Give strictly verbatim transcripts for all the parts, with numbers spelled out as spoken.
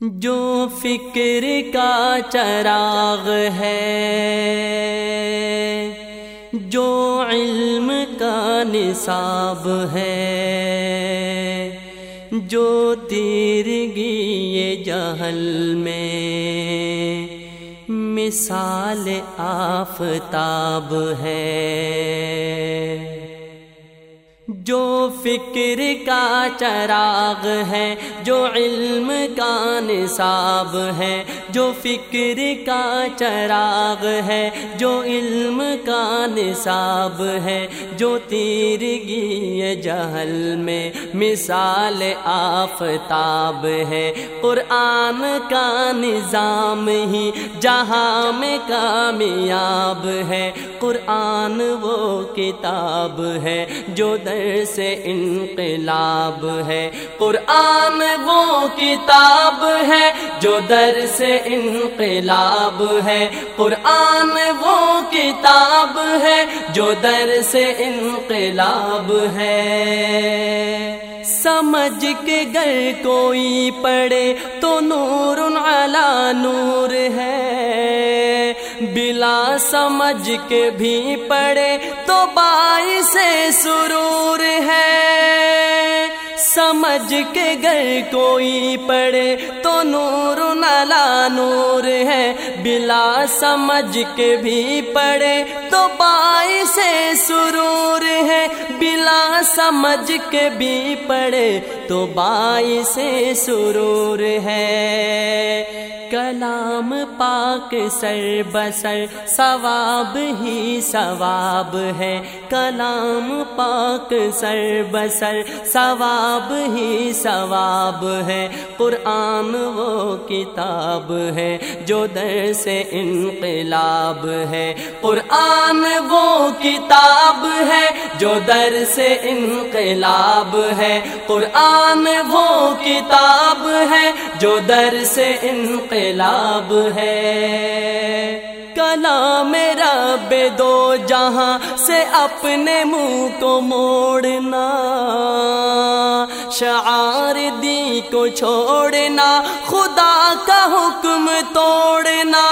جو فکر کا چراغ ہے، جو علم کا نصاب ہے، جو تیرگی جہل میں مثال آفتاب ہے، جو فکر کا چراغ ہے، جو علم کا نصاب ہے، جو فکر کا چراغ ہے، جو علم کا نصاب ہے، جو تیرگی جہل میں مثال آفتاب ہے۔ قرآن کا نظام ہی جہاں میں کامیاب ہے، قرآن وہ کتاب ہے جو در سے انقلاب ہے، قرآن وہ کتاب ہے جو در سے انقلاب ہے، قرآن وہ کتاب ہے جو در سے انقلاب ہے۔ سمجھ کے گر کوئی پڑھے تو نور علی نور ہے، بلا سمجھ کے بھی پڑھے تو باعث سرور ہے۔ سمجھ کے گر کوئی پڑھے تو نور علی نور ہے، بلا سمجھ کے بھی پڑھے تو باعث سرور ہے، بلا سمجھ کے بھی پڑھے تو باعث سرور ہے۔ کلام پاک سر بسر ثواب ہی ثواب ہے، کلام پاک سر بسر ثواب ہی ثواب ہے۔ قرآن وہ کتاب ہے جو در سے انقلاب ہے، قرآن وہ کتاب ہے جو در سے انقلاب ہے، قرآن وہ کتاب ہے جو در سے انقلاب ہے۔ کلام رب دو جہاں سے اپنے منہ کو موڑنا، شعار دی کو چھوڑنا، خدا کا حکم توڑنا۔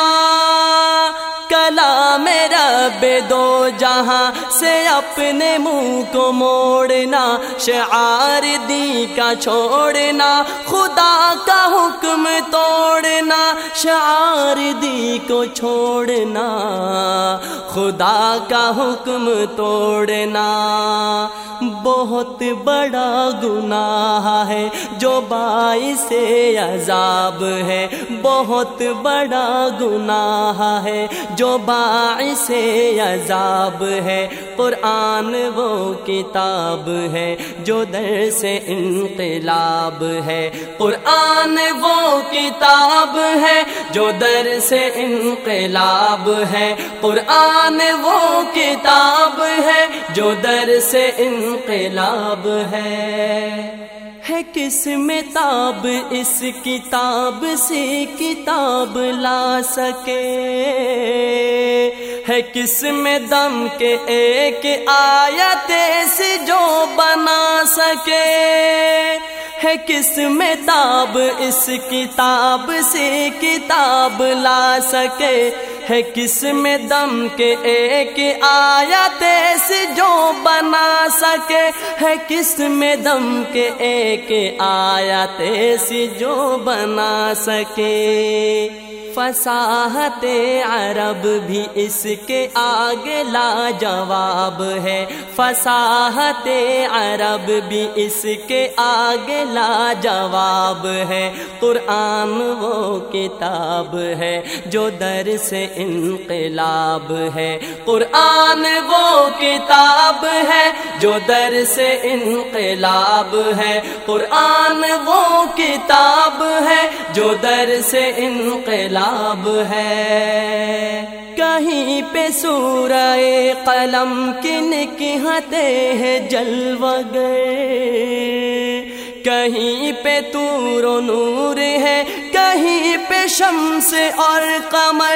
کلام رب دو جہاں سے اپنے منہ کو موڑنا، شعار دی کا چھوڑنا، خدا کا حکم توڑنا، شعار دی کو چھوڑنا، خدا کا حکم توڑنا۔ بہت بڑا گناہ ہے جو باعث عذاب ہے، بہت بڑا گناہ ہے جو باعث عذاب ہے۔ قرآن وہ کتاب ہے جو در سے انقلاب ہے، قرآن وہ کتاب ہے جو در سے انقلاب ہے، قرآن وہ کتاب ہے جو در سے انقلاب ہے۔ ہے کس میں تاب اس کتاب سے کتاب لا سکے، ہے کس میں دم کے ایک آیت سے جو بنا سکے، ہے کس میں تاب اس کتاب سے کتاب لا سکے، ہے کس میں دم کے ایک آیت سے جو بنا سکے، ہے کس میں دم کے ایک آیت سے جو بنا سکے۔ فصاحت عرب بھی اس کے آگے لاجواب ہے، فصاحت عرب بھی اس کے آگے لاجواب ہے۔ قرآن وہ کتاب ہے جو در سے انقلاب ہے، قرآن وہ کتاب ہے جو در سے انقلاب ہے، قرآن وہ کتاب ہے جو در سے انقلاب ہے۔ کہیں پہ سورہ قلم کی نکہتے ہیں جلوہ گر، کہیں پہ طور و نور ہے، کہیں پہ شمس اور قمر،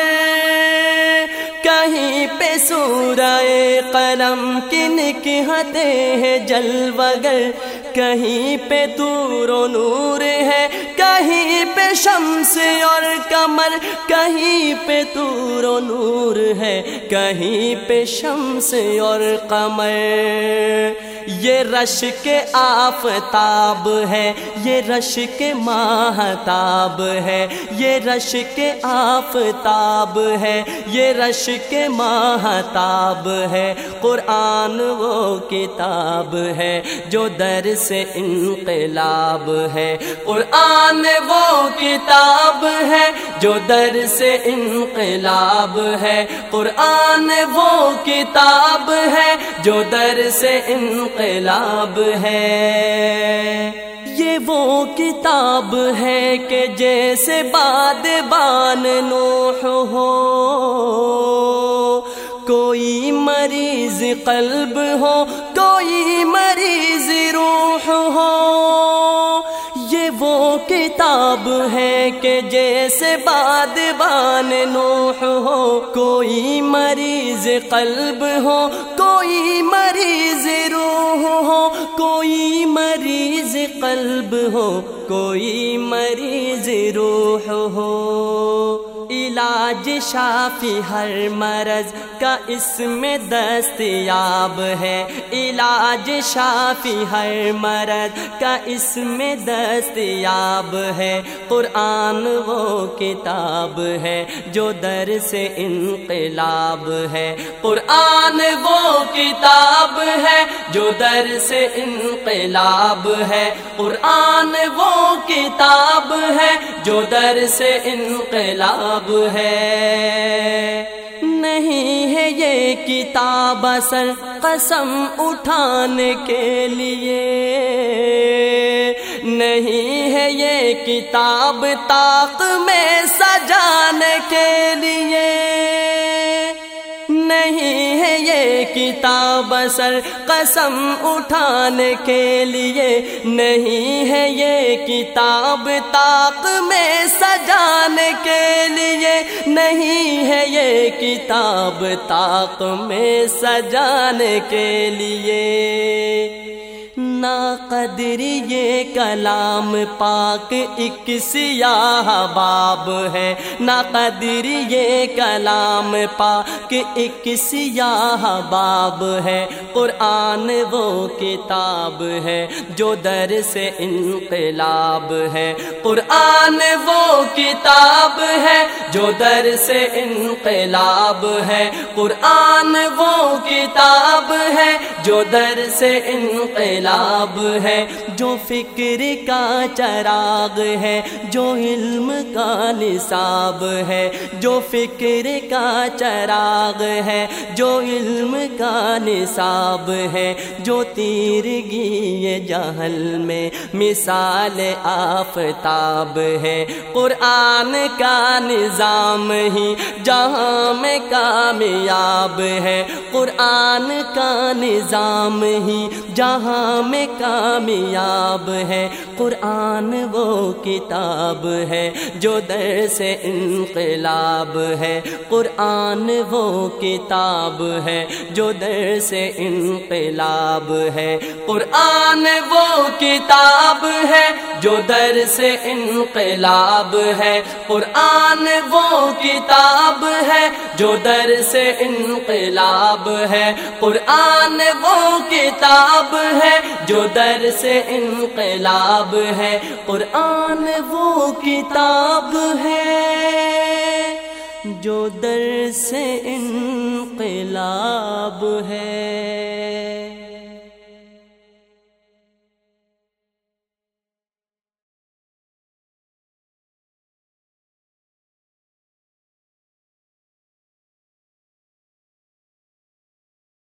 کہیں پہ سورہ قلم کی نکہتے ہیں جلوہ گر، کہیں پہ نور و نور ہے، کہیں پہ شمس اور قمر، کہیں پہ نور و نور ہے، کہیں پہ شمس اور قمر۔ یہ رشک آفتاب ہے، یہ رشک ماہتاب ہے، یہ رشک آفتاب ہے، یہ رشک ماہتاب ہے۔ قرآن وہ کتاب ہے جو درس انقلاب ہے، قرآن وہ کتاب ہے جو درس انقلاب ہے، قرآن وہ کتاب ہے جو درس انقلاب ہے۔ یہ وہ کتاب ہے کہ جیسے بادبان نوح ہو، کوئی مریض قلب ہو، کوئی مریض روح ہو۔ یہ وہ کتاب ہے کہ جیسے بادبان نوح ہو، کوئی مریض قلب ہو، کوئی مریض روح ہو، کوئی مریض قلب ہو، کوئی مریض روح ہو۔ علاج شافی ہر مرض کا اس میں دستیاب ہے، علاج شافی ہر مرض کا اس میں دستیاب ہے۔ قرآن وہ کتاب ہے جو درس انقلاب ہے، قرآن وہ کتاب ہے جو درس انقلاب ہے، قرآن وہ کتاب ہے جو درس انقلاب ہے۔ نہیں ہے یہ کتاب اثر قسم اٹھانے کے لیے، نہیں ہے یہ کتاب طاق میں سجانے کے لیے، نہیں ہے یہ کتاب اثر قسم اٹھانے کے لیے، نہیں ہے یہ کتاب طاق میں سجانے کے لیے، نہیں ہے یہ کتاب طاق میں سجانے کے لیے۔ نا قدری یہ کلام پاک ایک سیاہ باب ہے، نا قدری یہ کلام پاک ایک سیاہ باب ہے۔ قرآن وہ کتاب ہے جو درس انقلاب ہے، قرآن وہ کتاب ہے جو درس انقلاب ہے، قرآن وہ کتاب ہے جو درس انقلاب ہے، جو فکر کا چراغ ہے، جو علم کا نصاب ہے، جو فکر کا چراغ ہے، جو علم کا نصاب ہے، جو تیرگی جہل میں مثال آفتاب ہے۔ قرآن کا نظام ہی جہاں میں کامیاب ہے، قرآن کا نظام ہی جہاں میں کامیاب ہے۔ قرآن وہ کتاب ہے جو درس انقلاب ہے، قرآن وہ کتاب ہے جو درس انقلاب ہے، قرآن وہ کتاب ہے جو درس انقلاب ہے، قرآن وہ کتاب ہے جو درس انقلاب ہے، قرآن وہ کتاب ہے جو درس انقلاب ہے، قرآن وہ کتاب ہے جو درس انقلاب ہے۔